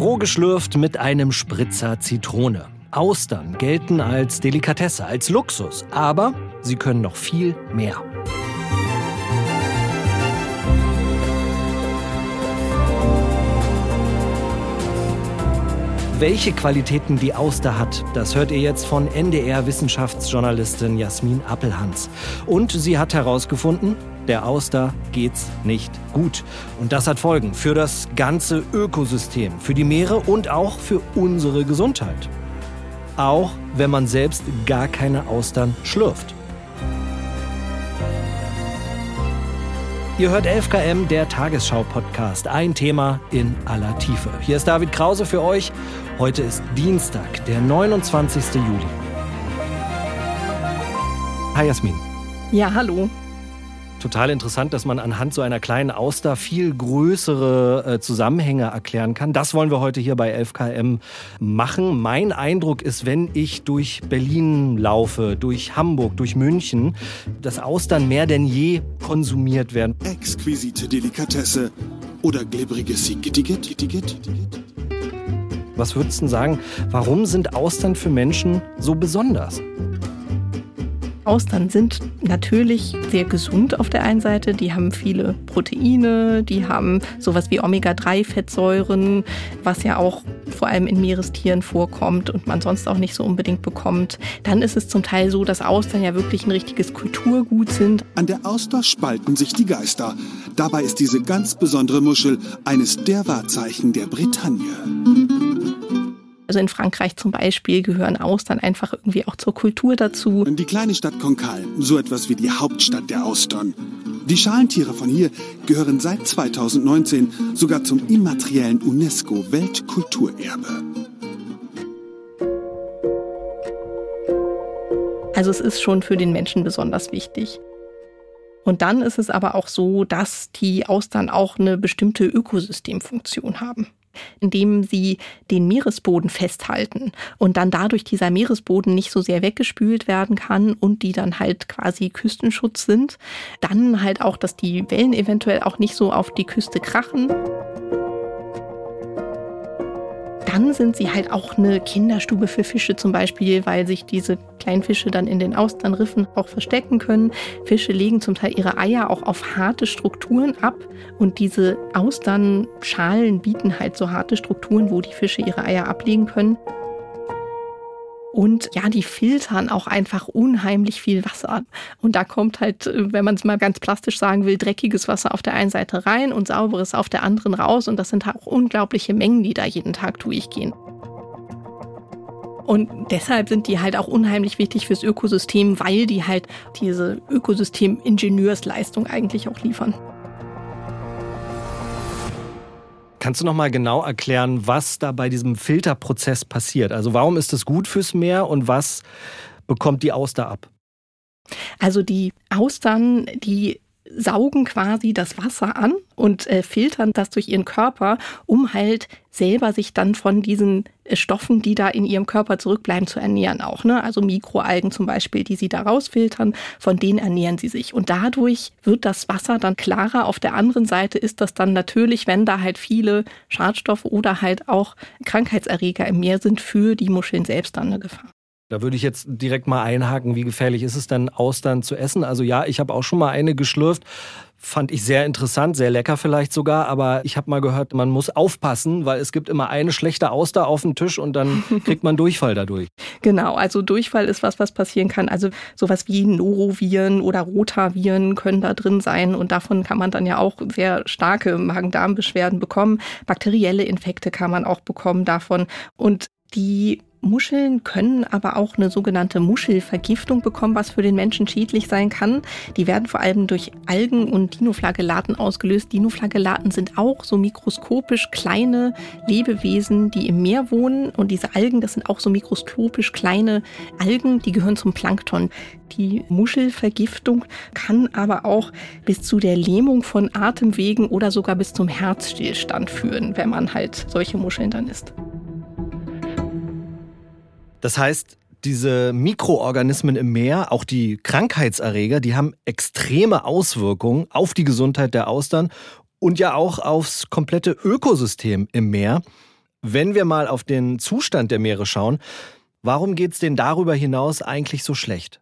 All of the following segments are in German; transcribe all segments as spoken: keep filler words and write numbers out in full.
Roh geschlürft mit einem Spritzer Zitrone. Austern gelten als Delikatesse, als Luxus, aber sie können noch viel mehr. Welche Qualitäten die Auster hat, das hört ihr jetzt von N D R-Wissenschaftsjournalistin Jasmin Appelhans. Und sie hat herausgefunden, der Auster geht's nicht gut. Und das hat Folgen für das ganze Ökosystem, für die Meere und auch für unsere Gesundheit. Auch wenn man selbst gar keine Austern schlürft. Ihr hört elf Kilometer, der Tagesschau-Podcast. Ein Thema in aller Tiefe. Hier ist David Krause für euch. Heute ist Dienstag, der neunundzwanzigster Juli. Hi Jasmin. Ja, hallo. Total interessant, dass man anhand so einer kleinen Auster viel größere äh, Zusammenhänge erklären kann. Das wollen wir heute hier bei elf Kilometer machen. Mein Eindruck ist, wenn ich durch Berlin laufe, durch Hamburg, durch München, dass Austern mehr denn je konsumiert werden. Exquisite Delikatesse oder glibberiges Igitt. Was würdest du sagen, warum sind Austern für Menschen so besonders? Austern sind natürlich sehr gesund auf der einen Seite. Die haben viele Proteine, die haben sowas wie Omega drei Fettsäuren, was ja auch vor allem in Meerestieren vorkommt und man sonst auch nicht so unbedingt bekommt. Dann ist es zum Teil so, dass Austern ja wirklich ein richtiges Kulturgut sind. An der Auster spalten sich die Geister. Dabei ist diese ganz besondere Muschel eines der Wahrzeichen der Bretagne. Also in Frankreich zum Beispiel gehören Austern einfach irgendwie auch zur Kultur dazu. Die kleine Stadt Cancale, so etwas wie die Hauptstadt der Austern. Die Schalentiere von hier gehören seit zweitausendneunzehn sogar zum immateriellen UNESCO-Weltkulturerbe. Also es ist schon für den Menschen besonders wichtig. Und dann ist es aber auch so, dass die Austern auch eine bestimmte Ökosystemfunktion haben, indem sie den Meeresboden festhalten und dann dadurch dieser Meeresboden nicht so sehr weggespült werden kann und die dann halt quasi Küstenschutz sind. Dann halt auch, dass die Wellen eventuell auch nicht so auf die Küste krachen. Dann sind sie halt auch eine Kinderstube für Fische zum Beispiel, weil sich diese kleinen Fische dann in den Austernriffen auch verstecken können. Fische legen zum Teil ihre Eier auch auf harte Strukturen ab und diese Austernschalen bieten halt so harte Strukturen, wo die Fische ihre Eier ablegen können. Und ja, die filtern auch einfach unheimlich viel Wasser. Und da kommt halt, wenn man es mal ganz plastisch sagen will, dreckiges Wasser auf der einen Seite rein und sauberes auf der anderen raus. Und das sind halt auch unglaubliche Mengen, die da jeden Tag durchgehen. Und deshalb sind die halt auch unheimlich wichtig fürs Ökosystem, weil die halt diese Ökosystem-Ingenieursleistung eigentlich auch liefern. Kannst du noch mal genau erklären, was da bei diesem Filterprozess passiert? Also warum ist das gut fürs Meer und was bekommt die Auster ab? Also die Austern, die saugen quasi das Wasser an und äh, filtern das durch ihren Körper, um halt selber sich dann von diesen äh, Stoffen, die da in ihrem Körper zurückbleiben, zu ernähren auch. Ne? Also Mikroalgen zum Beispiel, die sie da rausfiltern, von denen ernähren sie sich. Und dadurch wird das Wasser dann klarer. Auf der anderen Seite ist das dann natürlich, wenn da halt viele Schadstoffe oder halt auch Krankheitserreger im Meer sind, für die Muscheln selbst dann eine Gefahr. Da würde ich jetzt direkt mal einhaken, wie gefährlich ist es denn, Austern zu essen? Also ja, ich habe auch schon mal eine geschlürft, fand ich sehr interessant, sehr lecker vielleicht sogar, aber ich habe mal gehört, man muss aufpassen, weil es gibt immer eine schlechte Auster auf dem Tisch und dann kriegt man Durchfall dadurch. Genau, also Durchfall ist was, was passieren kann. Also sowas wie Noroviren oder Rotaviren können da drin sein und davon kann man dann ja auch sehr starke Magen-Darm-Beschwerden bekommen. Bakterielle Infekte kann man auch bekommen davon und die Muscheln können aber auch eine sogenannte Muschelvergiftung bekommen, was für den Menschen schädlich sein kann. Die werden vor allem durch Algen und Dinoflagellaten ausgelöst. Dinoflagellaten sind auch so mikroskopisch kleine Lebewesen, die im Meer wohnen. Und diese Algen, das sind auch so mikroskopisch kleine Algen, die gehören zum Plankton. Die Muschelvergiftung kann aber auch bis zu der Lähmung von Atemwegen oder sogar bis zum Herzstillstand führen, wenn man halt solche Muscheln dann isst. Das heißt, diese Mikroorganismen im Meer, auch die Krankheitserreger, die haben extreme Auswirkungen auf die Gesundheit der Austern und ja auch aufs komplette Ökosystem im Meer. Wenn wir mal auf den Zustand der Meere schauen, warum geht es denen darüber hinaus eigentlich so schlecht?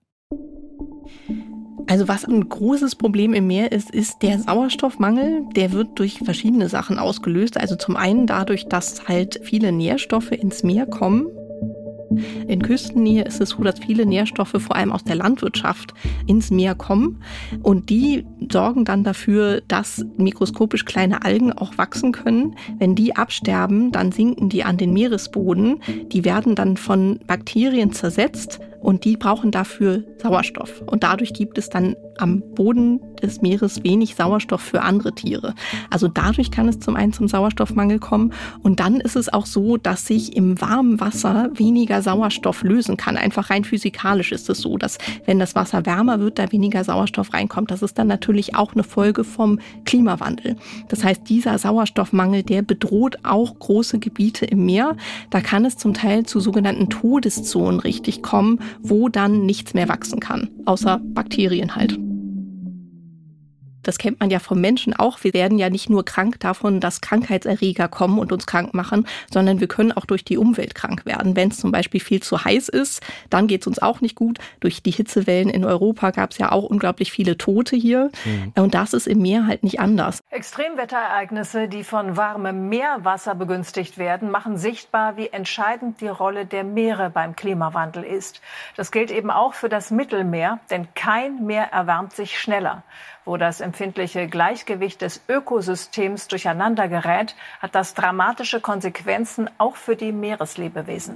Also was ein großes Problem im Meer ist, ist der Sauerstoffmangel. Der wird durch verschiedene Sachen ausgelöst. Also zum einen dadurch, dass halt viele Nährstoffe ins Meer kommen. In Küstennähe ist es so, dass viele Nährstoffe vor allem aus der Landwirtschaft ins Meer kommen und die sorgen dann dafür, dass mikroskopisch kleine Algen auch wachsen können. Wenn die absterben, dann sinken die an den Meeresboden. Die werden dann von Bakterien zersetzt und die brauchen dafür Sauerstoff. Und dadurch gibt es dann am Boden des Meeres wenig Sauerstoff für andere Tiere. Also dadurch kann es zum einen zum Sauerstoffmangel kommen. Und dann ist es auch so, dass sich im warmen Wasser weniger Sauerstoff lösen kann. Einfach rein physikalisch ist es so, dass wenn das Wasser wärmer wird, da weniger Sauerstoff reinkommt. Das ist dann natürlich auch eine Folge vom Klimawandel. Das heißt, dieser Sauerstoffmangel, der bedroht auch große Gebiete im Meer. Da kann es zum Teil zu sogenannten Todeszonen richtig kommen, wo dann nichts mehr wachsen kann, außer Bakterien halt. Das kennt man ja vom Menschen auch. Wir werden ja nicht nur krank davon, dass Krankheitserreger kommen und uns krank machen, sondern wir können auch durch die Umwelt krank werden. Wenn es zum Beispiel viel zu heiß ist, dann geht es uns auch nicht gut. Durch die Hitzewellen in Europa gab es ja auch unglaublich viele Tote hier. Mhm. Und das ist im Meer halt nicht anders. Extremwetterereignisse, die von warmem Meerwasser begünstigt werden, machen sichtbar, wie entscheidend die Rolle der Meere beim Klimawandel ist. Das gilt eben auch für das Mittelmeer, denn kein Meer erwärmt sich schneller. Wo das empfindliche Gleichgewicht des Ökosystems durcheinander gerät, hat das dramatische Konsequenzen auch für die Meereslebewesen.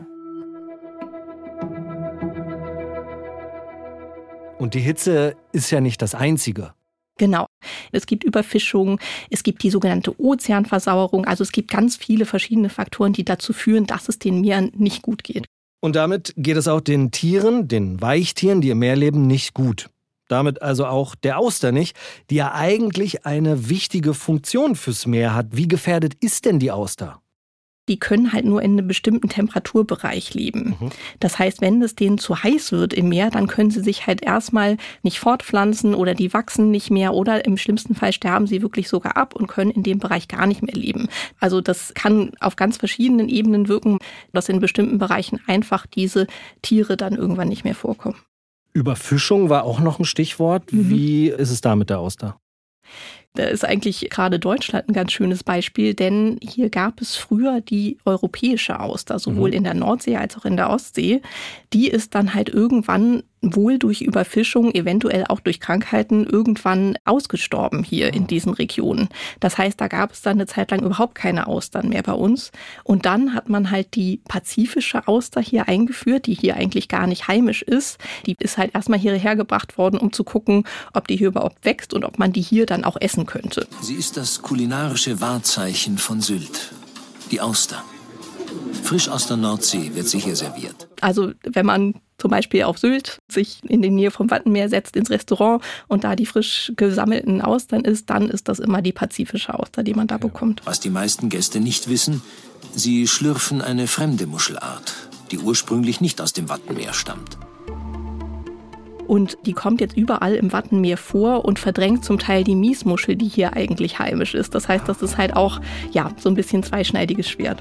Und die Hitze ist ja nicht das Einzige. Genau. Es gibt Überfischung, es gibt die sogenannte Ozeanversauerung. Also es gibt ganz viele verschiedene Faktoren, die dazu führen, dass es den Meeren nicht gut geht. Und damit geht es auch den Tieren, den Weichtieren, die im Meer leben, nicht gut. Damit also auch der Auster nicht, die ja eigentlich eine wichtige Funktion fürs Meer hat. Wie gefährdet ist denn die Auster? Die können halt nur in einem bestimmten Temperaturbereich leben. Mhm. Das heißt, wenn es denen zu heiß wird im Meer, dann können sie sich halt erstmal nicht fortpflanzen oder die wachsen nicht mehr oder im schlimmsten Fall sterben sie wirklich sogar ab und können in dem Bereich gar nicht mehr leben. Also das kann auf ganz verschiedenen Ebenen wirken, dass in bestimmten Bereichen einfach diese Tiere dann irgendwann nicht mehr vorkommen. Überfischung war auch noch ein Stichwort. Mhm. Wie ist es da mit der Auster? Da ist eigentlich gerade Deutschland ein ganz schönes Beispiel, denn hier gab es früher die europäische Auster, sowohl mhm. in der Nordsee als auch in der Ostsee. Die ist dann halt irgendwann wohl durch Überfischung, eventuell auch durch Krankheiten, irgendwann ausgestorben hier in diesen Regionen. Das heißt, da gab es dann eine Zeit lang überhaupt keine Austern mehr bei uns. Und dann hat man halt die pazifische Auster hier eingeführt, die hier eigentlich gar nicht heimisch ist. Die ist halt erstmal hierher gebracht worden, um zu gucken, ob die hier überhaupt wächst und ob man die hier dann auch essen könnte. Sie ist das kulinarische Wahrzeichen von Sylt, die Auster. Frisch aus der Nordsee wird sie hier serviert. Also wenn man zum Beispiel auf Sylt sich in die Nähe vom Wattenmeer setzt ins Restaurant und da die frisch gesammelten Austern isst, dann ist das immer die pazifische Auster, die man da bekommt. Was die meisten Gäste nicht wissen, sie schlürfen eine fremde Muschelart, die ursprünglich nicht aus dem Wattenmeer stammt. Und die kommt jetzt überall im Wattenmeer vor und verdrängt zum Teil die Miesmuschel, die hier eigentlich heimisch ist. Das heißt, das ist halt auch ja, so ein bisschen zweischneidiges Schwert.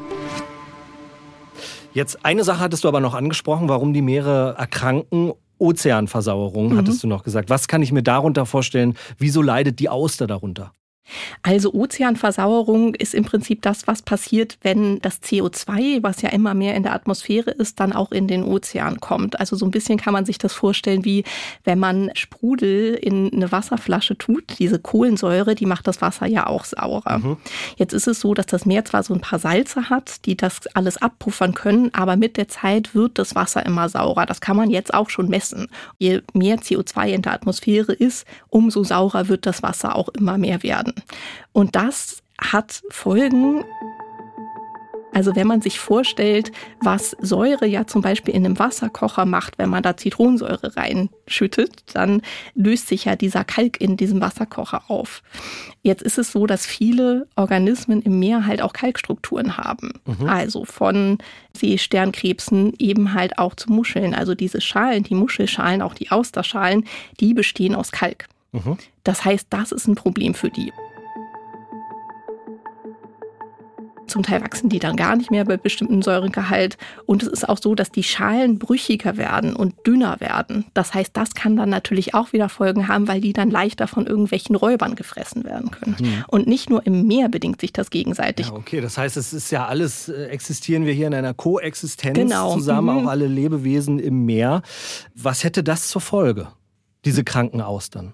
Jetzt eine Sache hattest du aber noch angesprochen, warum die Meere erkranken. Ozeanversauerung, mhm. hattest du noch gesagt. Was kann ich mir darunter vorstellen? Wieso leidet die Auster darunter? Also Ozeanversauerung ist im Prinzip das, was passiert, wenn das C O zwei, was ja immer mehr in der Atmosphäre ist, dann auch in den Ozean kommt. Also so ein bisschen kann man sich das vorstellen, wie wenn man Sprudel in eine Wasserflasche tut. Diese Kohlensäure, die macht das Wasser ja auch saurer. Mhm. Jetzt ist es so, dass das Meer zwar so ein paar Salze hat, die das alles abpuffern können, aber mit der Zeit wird das Wasser immer saurer. Das kann man jetzt auch schon messen. Je mehr C O zwei in der Atmosphäre ist, umso saurer wird das Wasser auch immer mehr werden. Und das hat Folgen. Also wenn man sich vorstellt, was Säure ja zum Beispiel in einem Wasserkocher macht, wenn man da Zitronensäure reinschüttet, dann löst sich ja dieser Kalk in diesem Wasserkocher auf. Jetzt ist es so, dass viele Organismen im Meer halt auch Kalkstrukturen haben. Mhm. Also von Seesternkrebsen eben halt auch zu Muscheln. Also diese Schalen, die Muschelschalen, auch die Austerschalen, die bestehen aus Kalk. Mhm. Das heißt, das ist ein Problem für die. Zum Teil wachsen die dann gar nicht mehr bei bestimmten Säuregehalt. Und es ist auch so, dass die Schalen brüchiger werden und dünner werden. Das heißt, das kann dann natürlich auch wieder Folgen haben, weil die dann leichter von irgendwelchen Räubern gefressen werden können. Mhm. Und nicht nur im Meer bedingt sich das gegenseitig. Ja, okay, das heißt, es ist ja alles, äh, existieren wir hier in einer Koexistenz genau. zusammen, Mhm. auch alle Lebewesen im Meer. Was hätte das zur Folge, diese kranken Austern?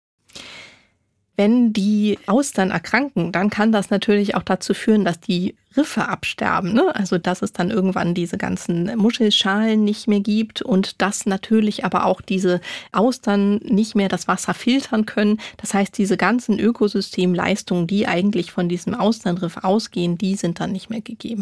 Wenn die Austern erkranken, dann kann das natürlich auch dazu führen, dass die Riffe absterben. Ne? Also dass es dann irgendwann diese ganzen Muschelschalen nicht mehr gibt und dass natürlich aber auch diese Austern nicht mehr das Wasser filtern können. Das heißt, diese ganzen Ökosystemleistungen, die eigentlich von diesem Austernriff ausgehen, die sind dann nicht mehr gegeben.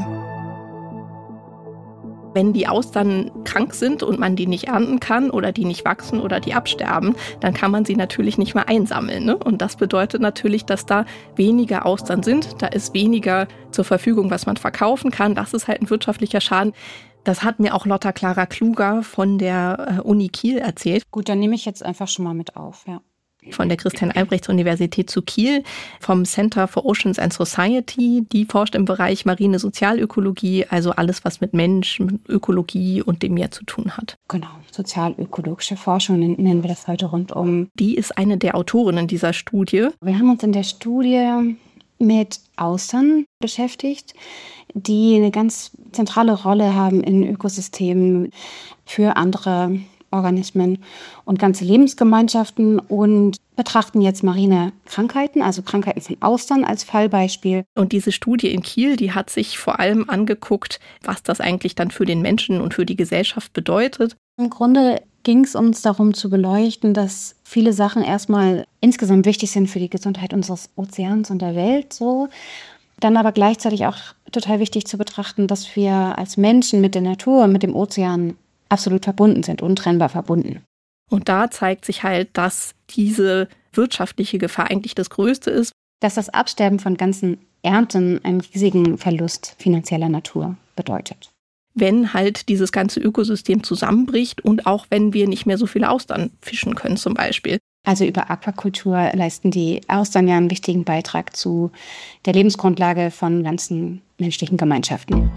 Wenn die Austern krank sind und man die nicht ernten kann oder die nicht wachsen oder die absterben, dann kann man sie natürlich nicht mehr einsammeln. Ne? Und das bedeutet natürlich, dass da weniger Austern sind. Da ist weniger zur Verfügung, was man verkaufen kann. Das ist halt ein wirtschaftlicher Schaden. Das hat mir auch Lotta Clara Kluger von der Uni Kiel erzählt. Gut, dann nehme ich jetzt einfach schon mal mit auf, ja. Von der Christian-Albrechts-Universität zu Kiel, vom Center for Oceans and Society. Die forscht im Bereich marine Sozialökologie, also alles, was mit Mensch, mit Ökologie und dem Meer zu tun hat. Genau, sozialökologische Forschung nennen wir das heute rundum. Die ist eine der Autorinnen dieser Studie. Wir haben uns in der Studie mit Austern beschäftigt, die eine ganz zentrale Rolle haben in Ökosystemen für andere Organismen und ganze Lebensgemeinschaften und betrachten jetzt marine Krankheiten, also Krankheiten von Austern als Fallbeispiel. Und diese Studie in Kiel, die hat sich vor allem angeguckt, was das eigentlich dann für den Menschen und für die Gesellschaft bedeutet. Im Grunde ging es uns darum zu beleuchten, dass viele Sachen erstmal insgesamt wichtig sind für die Gesundheit unseres Ozeans und der Welt so. Dann aber gleichzeitig auch total wichtig zu betrachten, dass wir als Menschen mit der Natur und mit dem Ozean absolut verbunden sind, untrennbar verbunden. Und da zeigt sich halt, dass diese wirtschaftliche Gefahr eigentlich das Größte ist. Dass das Absterben von ganzen Ernten einen riesigen Verlust finanzieller Natur bedeutet. Wenn halt dieses ganze Ökosystem zusammenbricht und auch wenn wir nicht mehr so viele Austern fischen können zum Beispiel. Also über Aquakultur leisten die Austern ja einen wichtigen Beitrag zu der Lebensgrundlage von ganzen menschlichen Gemeinschaften.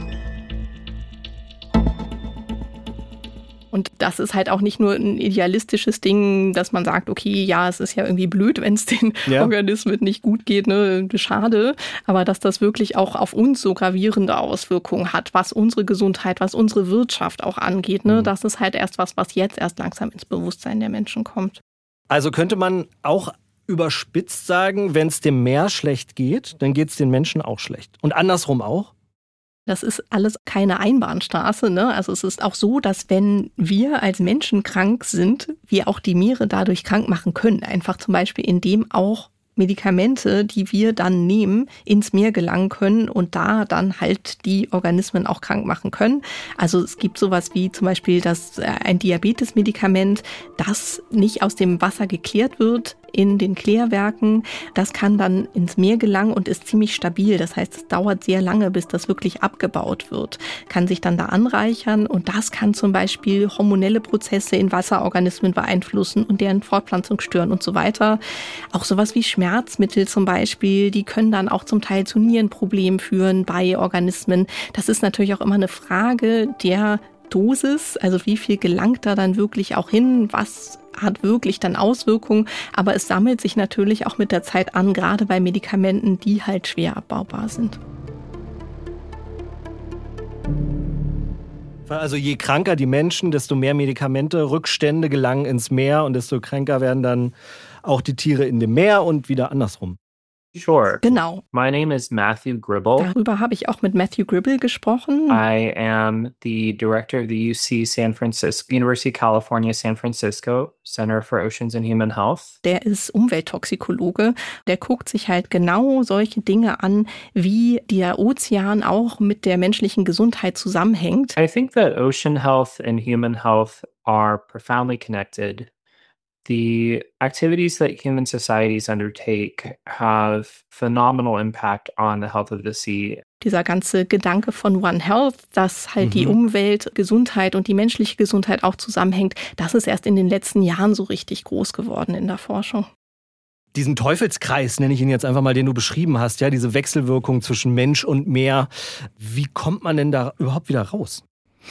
Und das ist halt auch nicht nur ein idealistisches Ding, dass man sagt, okay, ja, es ist ja irgendwie blöd, wenn es den ja. Organismen nicht gut geht, ne, schade. Aber dass das wirklich auch auf uns so gravierende Auswirkungen hat, was unsere Gesundheit, was unsere Wirtschaft auch angeht, ne, mhm. das ist halt erst was, was jetzt erst langsam ins Bewusstsein der Menschen kommt. Also könnte man auch überspitzt sagen, wenn es dem Meer schlecht geht, dann geht es den Menschen auch schlecht. Und andersrum auch? Das ist alles keine Einbahnstraße, ne? Also es ist auch so, dass wenn wir als Menschen krank sind, wir auch die Meere dadurch krank machen können. Einfach zum Beispiel, indem auch Medikamente, die wir dann nehmen, ins Meer gelangen können und da dann halt die Organismen auch krank machen können. Also es gibt sowas wie zum Beispiel das, ein Diabetes-Medikament, das nicht aus dem Wasser geklärt wird in den Klärwerken. Das kann dann ins Meer gelangen und ist ziemlich stabil. Das heißt, es dauert sehr lange, bis das wirklich abgebaut wird. Kann sich dann da anreichern und das kann zum Beispiel hormonelle Prozesse in Wasserorganismen beeinflussen und deren Fortpflanzung stören und so weiter. Auch sowas wie Schmerzmittel zum Beispiel, die können dann auch zum Teil zu Nierenproblemen führen bei Organismen. Das ist natürlich auch immer eine Frage der Dosis, also wie viel gelangt da dann wirklich auch hin, was hat wirklich dann Auswirkungen, aber es sammelt sich natürlich auch mit der Zeit an, gerade bei Medikamenten, die halt schwer abbaubar sind. Also je kranker die Menschen, desto mehr Medikamente, Rückstände gelangen ins Meer und desto kränker werden dann auch die Tiere in dem Meer und wieder andersrum. Sure. Genau. My name is Matthew Gribble. Darüber habe ich auch mit Matthew Gribble gesprochen. I am the director of the U C San Francisco, University of California, San Francisco Center for Oceans and Human Health. Der ist Umwelttoxikologe. Der guckt sich halt genau solche Dinge an, wie der Ozean auch mit der menschlichen Gesundheit zusammenhängt. I think that ocean health and human health are profoundly connected. The activities that human societies undertake have phenomenal impact on the health of the sea. Dieser ganze Gedanke von One Health, dass halt mhm. die Umwelt, Gesundheit und die menschliche Gesundheit auch zusammenhängt, das ist erst in den letzten Jahren so richtig groß geworden in der Forschung. Diesen Teufelskreis, nenne ich ihn jetzt einfach mal, den du beschrieben hast, ja, diese Wechselwirkung zwischen Mensch und Meer. Wie kommt man denn da überhaupt wieder raus?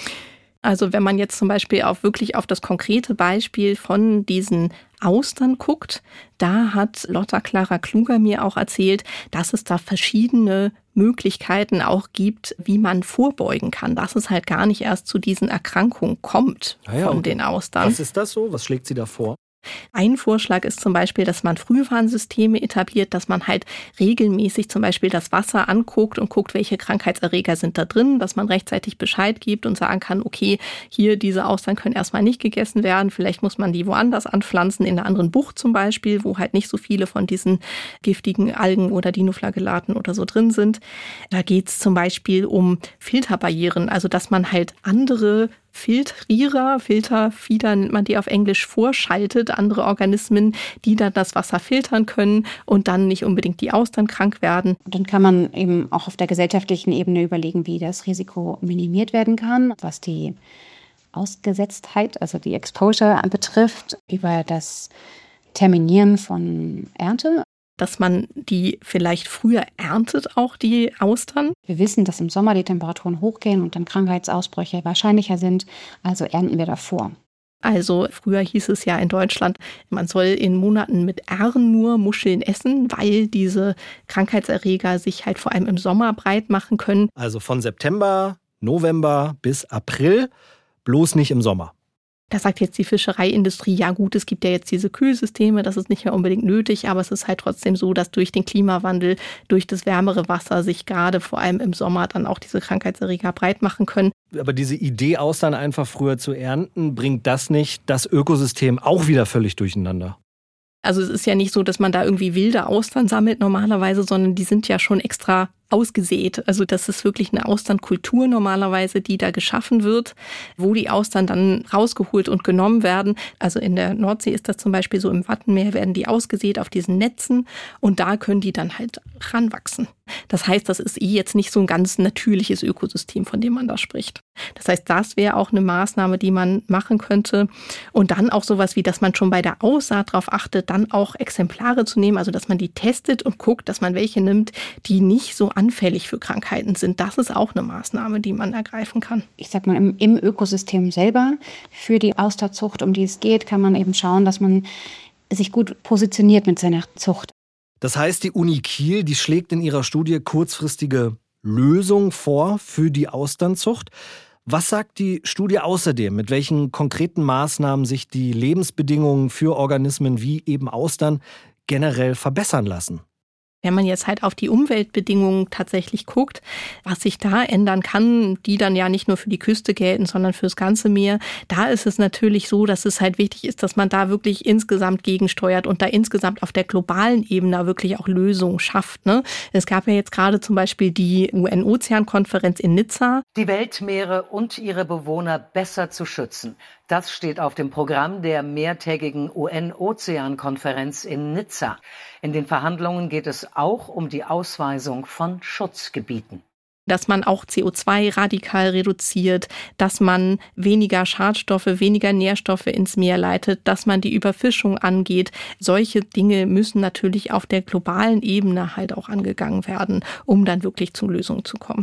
Also wenn man jetzt zum Beispiel auch wirklich auf das konkrete Beispiel von diesen Austern guckt, da hat Lotta Clara Kluger mir auch erzählt, dass es da verschiedene Möglichkeiten auch gibt, wie man vorbeugen kann, dass es halt gar nicht erst zu diesen Erkrankungen kommt ah ja, von okay. den Austern. Was ist das so? Was schlägt sie da vor? Ein Vorschlag ist zum Beispiel, dass man Frühwarnsysteme etabliert, dass man halt regelmäßig zum Beispiel das Wasser anguckt und guckt, welche Krankheitserreger sind da drin, dass man rechtzeitig Bescheid gibt und sagen kann, okay, hier diese Austern können erstmal nicht gegessen werden, vielleicht muss man die woanders anpflanzen, in einer anderen Bucht zum Beispiel, wo halt nicht so viele von diesen giftigen Algen oder Dinoflagellaten oder so drin sind. Da geht es zum Beispiel um Filterbarrieren, also dass man halt andere Filtrierer, Filterfieder nennt man die auf Englisch, vorschaltet, andere Organismen, die dann das Wasser filtern können und dann nicht unbedingt die Austern krank werden. Und dann kann man eben auch auf der gesellschaftlichen Ebene überlegen, wie das Risiko minimiert werden kann, was die Ausgesetztheit, also die Exposure betrifft, über das Terminieren von Ernte. Dass man die vielleicht früher erntet, auch die Austern. Wir wissen, dass im Sommer die Temperaturen hochgehen und dann Krankheitsausbrüche wahrscheinlicher sind, also ernten wir davor. Also früher hieß es ja in Deutschland, man soll in Monaten mit Ähren nur Muscheln essen, weil diese Krankheitserreger sich halt vor allem im Sommer breit machen können. Also von September, November bis April, bloß nicht im Sommer. Da sagt jetzt die Fischereiindustrie, ja gut, es gibt ja jetzt diese Kühlsysteme, das ist nicht mehr unbedingt nötig, aber es ist halt trotzdem so, dass durch den Klimawandel, durch das wärmere Wasser sich gerade vor allem im Sommer dann auch diese Krankheitserreger breit machen können. Aber diese Idee, Austern einfach früher zu ernten, bringt das nicht das Ökosystem auch wieder völlig durcheinander? Also es ist ja nicht so, dass man da irgendwie wilde Austern sammelt normalerweise, sondern die sind ja schon extra ausgesät. Also das ist wirklich eine Austernkultur normalerweise, die da geschaffen wird, wo die Austern dann rausgeholt und genommen werden. Also in der Nordsee ist das zum Beispiel so, im Wattenmeer werden die ausgesät auf diesen Netzen und da können die dann halt ranwachsen. Das heißt, das ist eh jetzt nicht so ein ganz natürliches Ökosystem, von dem man da spricht. Das heißt, das wäre auch eine Maßnahme, die man machen könnte. Und dann auch sowas wie, dass man schon bei der Aussaat darauf achtet, dann auch Exemplare zu nehmen, also dass man die testet und guckt, dass man welche nimmt, die nicht so anfällig für Krankheiten sind. Das ist auch eine Maßnahme, die man ergreifen kann. Ich sag mal, im, im Ökosystem selber für die Austerzucht, um die es geht, kann man eben schauen, dass man sich gut positioniert mit seiner Zucht. Das heißt, die Uni Kiel, die schlägt in ihrer Studie kurzfristige Lösungen vor für die Austernzucht. Was sagt die Studie außerdem, mit welchen konkreten Maßnahmen sich die Lebensbedingungen für Organismen wie eben Austern generell verbessern lassen? Wenn man jetzt halt auf die Umweltbedingungen tatsächlich guckt, was sich da ändern kann, die dann ja nicht nur für die Küste gelten, sondern fürs ganze Meer, da ist es natürlich so, dass es halt wichtig ist, dass man da wirklich insgesamt gegensteuert und da insgesamt auf der globalen Ebene wirklich auch Lösungen schafft. Ne? Es gab ja jetzt gerade zum Beispiel die U N-Ozeankonferenz in Nizza. Die Weltmeere und ihre Bewohner besser zu schützen. Das steht auf dem Programm der mehrtägigen U N-Ozeankonferenz in Nizza. In den Verhandlungen geht es auch um die Ausweisung von Schutzgebieten. Dass man auch C O zwei radikal reduziert, dass man weniger Schadstoffe, weniger Nährstoffe ins Meer leitet, dass man die Überfischung angeht. Solche Dinge müssen natürlich auf der globalen Ebene halt auch angegangen werden, um dann wirklich zu Lösungen zu kommen.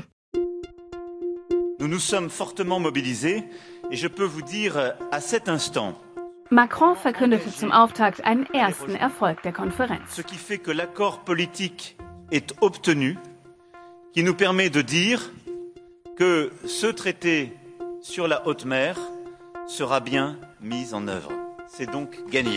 Nous nous sommes fortement mobilisés et je peux vous dire à cet instant. Macron verkündete zum Auftakt einen ersten Erfolg der Konferenz. Ce qui fait que l'accord politique est obtenu, qui nous permet de dire que ce traité sur la haute mer sera bien mis en œuvre. C'est donc gagné.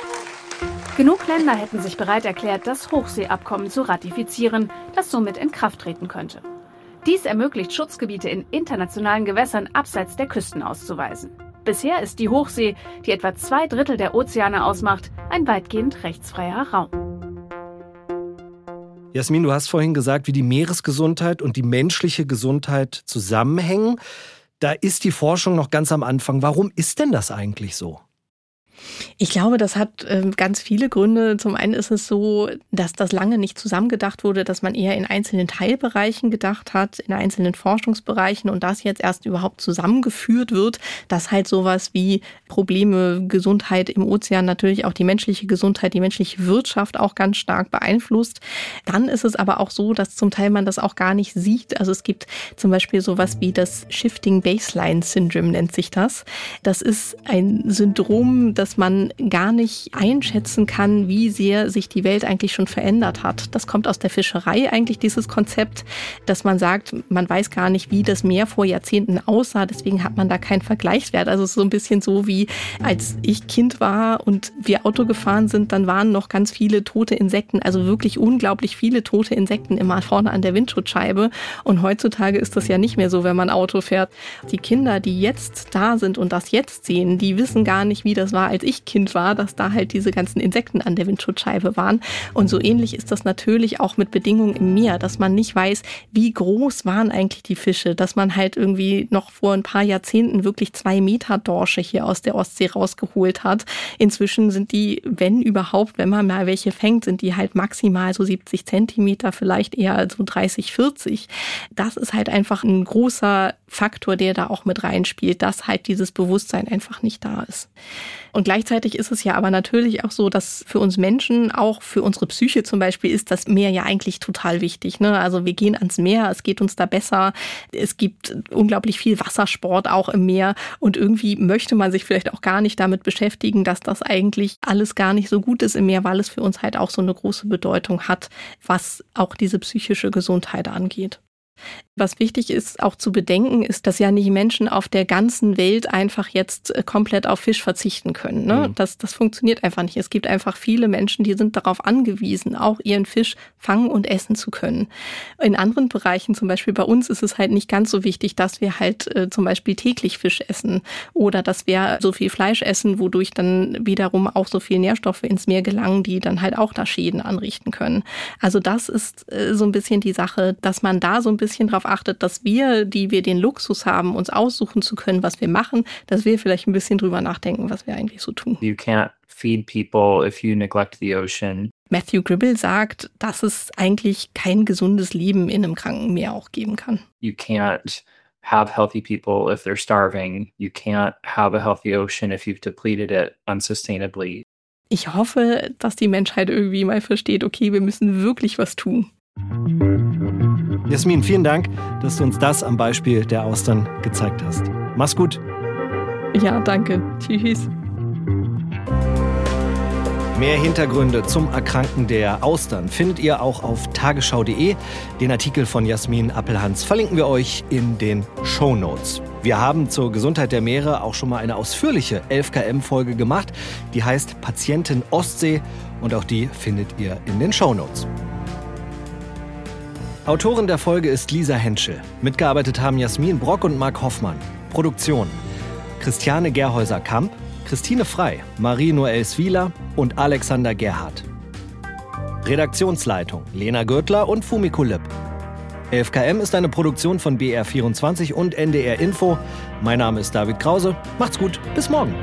Genug Länder hätten sich bereit erklärt, das Hochseeabkommen zu ratifizieren, das somit in Kraft treten könnte. Dies ermöglicht, Schutzgebiete in internationalen Gewässern abseits der Küsten auszuweisen. Bisher ist die Hochsee, die etwa zwei Drittel der Ozeane ausmacht, ein weitgehend rechtsfreier Raum. Jasmin, du hast vorhin gesagt, wie die Meeresgesundheit und die menschliche Gesundheit zusammenhängen. Da ist die Forschung noch ganz am Anfang. Warum ist denn das eigentlich so? Ich glaube, das hat äh, ganz viele Gründe. Zum einen ist es so, dass das lange nicht zusammengedacht wurde, dass man eher in einzelnen Teilbereichen gedacht hat, in einzelnen Forschungsbereichen und das jetzt erst überhaupt zusammengeführt wird, dass halt sowas wie Probleme, Gesundheit im Ozean, natürlich auch die menschliche Gesundheit, die menschliche Wirtschaft auch ganz stark beeinflusst. Dann ist es aber auch so, dass zum Teil man das auch gar nicht sieht. Also es gibt zum Beispiel sowas wie das Shifting Baseline Syndrome nennt sich das. Das ist ein Syndrom, das man gar nicht einschätzen kann, wie sehr sich die Welt eigentlich schon verändert hat. Das kommt aus der Fischerei eigentlich, dieses Konzept, dass man sagt, man weiß gar nicht, wie das Meer vor Jahrzehnten aussah, deswegen hat man da keinen Vergleichswert. Also es ist so ein bisschen so wie, als ich Kind war und wir Auto gefahren sind, dann waren noch ganz viele tote Insekten, also wirklich unglaublich viele tote Insekten immer vorne an der Windschutzscheibe. Und heutzutage ist das ja nicht mehr so, wenn man Auto fährt. Die Kinder, die jetzt da sind und das jetzt sehen, die wissen gar nicht, wie das war, als ich Kind war, dass da halt diese ganzen Insekten an der Windschutzscheibe waren. Und so ähnlich ist das natürlich auch mit Bedingungen im Meer, dass man nicht weiß, wie groß waren eigentlich die Fische, dass man halt irgendwie noch vor ein paar Jahrzehnten wirklich zwei Meter Dorsche hier aus der Ostsee rausgeholt hat. Inzwischen sind die, wenn überhaupt, wenn man mal welche fängt, sind die halt maximal so siebzig Zentimeter, vielleicht eher so dreißig, vierzig. Das ist halt einfach ein großer Faktor, der da auch mit reinspielt, dass halt dieses Bewusstsein einfach nicht da ist. Und gleichzeitig ist es ja aber natürlich auch so, dass für uns Menschen, auch für unsere Psyche zum Beispiel, ist das Meer ja eigentlich total wichtig, ne? Also wir gehen ans Meer, es geht uns da besser, es gibt unglaublich viel Wassersport auch im Meer und irgendwie möchte man sich vielleicht auch gar nicht damit beschäftigen, dass das eigentlich alles gar nicht so gut ist im Meer, weil es für uns halt auch so eine große Bedeutung hat, was auch diese psychische Gesundheit angeht. Was wichtig ist, auch zu bedenken, ist, dass ja nicht Menschen auf der ganzen Welt einfach jetzt komplett auf Fisch verzichten können. Ne? Mhm. Das, das funktioniert einfach nicht. Es gibt einfach viele Menschen, die sind darauf angewiesen, auch ihren Fisch fangen und essen zu können. In anderen Bereichen, zum Beispiel bei uns, ist es halt nicht ganz so wichtig, dass wir halt äh, zum Beispiel täglich Fisch essen oder dass wir so viel Fleisch essen, wodurch dann wiederum auch so viel Nährstoffe ins Meer gelangen, die dann halt auch da Schäden anrichten können. Also das ist äh, so ein bisschen die Sache, dass man da so ein bisschen drauf achtet, dass wir, die wir den Luxus haben, uns aussuchen zu können, was wir machen, dass wir vielleicht ein bisschen drüber nachdenken, was wir eigentlich so tun. You can't feed people if you neglect the ocean. Matthew Gribble sagt, dass es eigentlich kein gesundes Leben in einem kranken Meer auch geben kann. You can't have healthy people if they're starving. You can't have a healthy ocean if you've depleted it unsustainably. Ich hoffe, dass die Menschheit irgendwie mal versteht, okay, wir müssen wirklich was tun. Jasmin, vielen Dank, dass du uns das am Beispiel der Austern gezeigt hast. Mach's gut. Ja, danke. Tschüss. Mehr Hintergründe zum Erkranken der Austern findet ihr auch auf tagesschau punkt de. Den Artikel von Jasmin Appelhans verlinken wir euch in den Shownotes. Wir haben zur Gesundheit der Meere auch schon mal eine ausführliche elf Kilometer Folge gemacht. Die heißt Patientin Ostsee und auch die findet ihr in den Shownotes. Autorin der Folge ist Lisa Henschel. Mitgearbeitet haben Jasmin Brock und Marc Hoffmann. Produktion: Christiane Gerhäuser-Kamp, Christine Frei, Marie-Noël Swieler und Alexander Gerhardt. Redaktionsleitung: Lena Gürtler und Fumiko Lipp. elf Kilometer ist eine Produktion von B R vierundzwanzig und N D R Info. Mein Name ist David Krause. Macht's gut, bis morgen.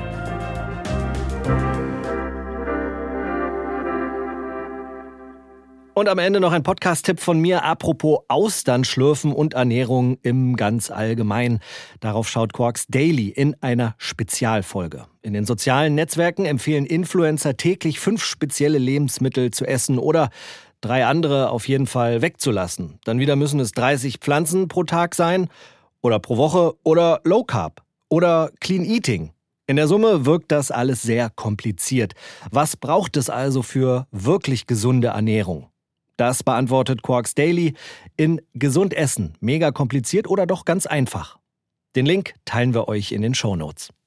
Und am Ende noch ein Podcast-Tipp von mir, apropos Austern schlürfen und Ernährung im ganz Allgemeinen. Darauf schaut Quarks Daily in einer Spezialfolge. In den sozialen Netzwerken empfehlen Influencer täglich fünf spezielle Lebensmittel zu essen oder drei andere auf jeden Fall wegzulassen. Dann wieder müssen es dreißig Pflanzen pro Tag sein oder pro Woche oder Low Carb oder Clean Eating. In der Summe wirkt das alles sehr kompliziert. Was braucht es also für wirklich gesunde Ernährung? Das beantwortet Quarks Daily in Gesund Essen. Mega kompliziert oder doch ganz einfach? Den Link teilen wir euch in den Shownotes.